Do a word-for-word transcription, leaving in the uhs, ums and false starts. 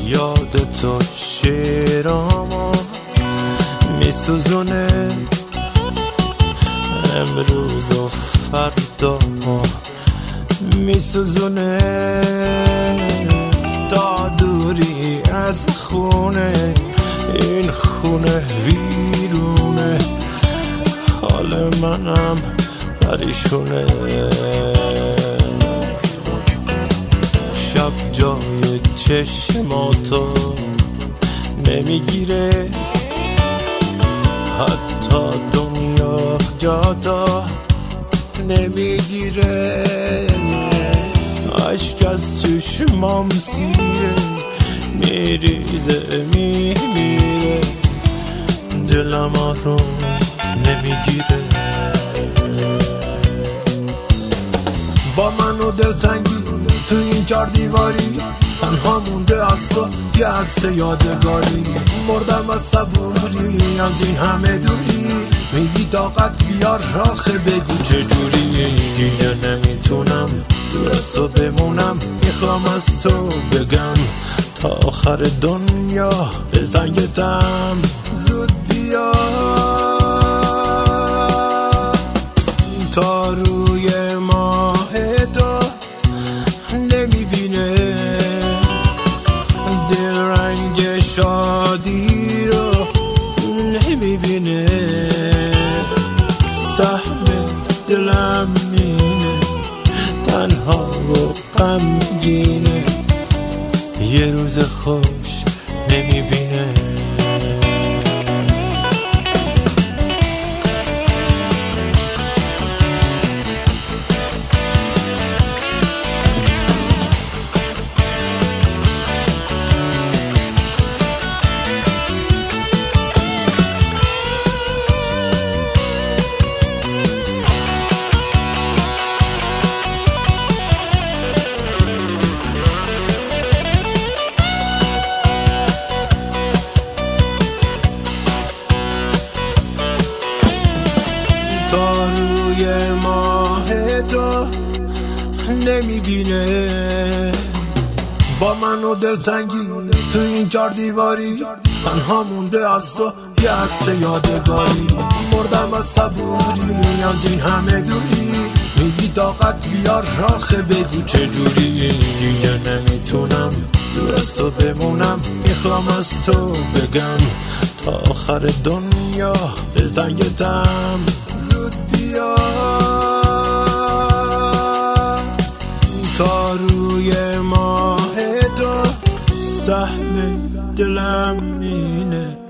یاد تو شعرامو میسوزونه، امروز و فردا میسوزونه. تا دوری از خونه، این خونه ویرونه، حال منم پریشونه. شب جای چشماتو نمیگیره، حتی دنیا جاتا نمیگیره. عشق از چشمام سیره، میریزه میمیره، دلم آروم نمیگیره. با من و دلتنگی تو این چار دیواری، تنها مونده از تو یه عکس یادگاری. مردم از صبوری از این همه دوری، میگی طاقت بیار آخه بگو چجوری. دیگه نمیتونم دور از تو بمونم، میخوام از تو بگم تا آخر دنیا دلتنگتم، زود بیا. تا روی ماه تو نمیبینه، دل رنگ شادی رو نمیبینه. سهم دلم مینه، تنها و غمگینه، یه روز خوش نمیبینه. تا روی ماه تو نمیبینه، با من و دلتنگی تو این چار دیواری، تنها مونده از تو یه عکس یادگاری. مردم از صبوری از این همه دوری، میگی طاقت بیار آخه بگو چجوری. دیگه نمیتونم دور از تو بمونم، میخوام از تو بگم تا آخر دنیا دلتنگتم، زود بیا. تا روی ماه تو سهم دلم اینه،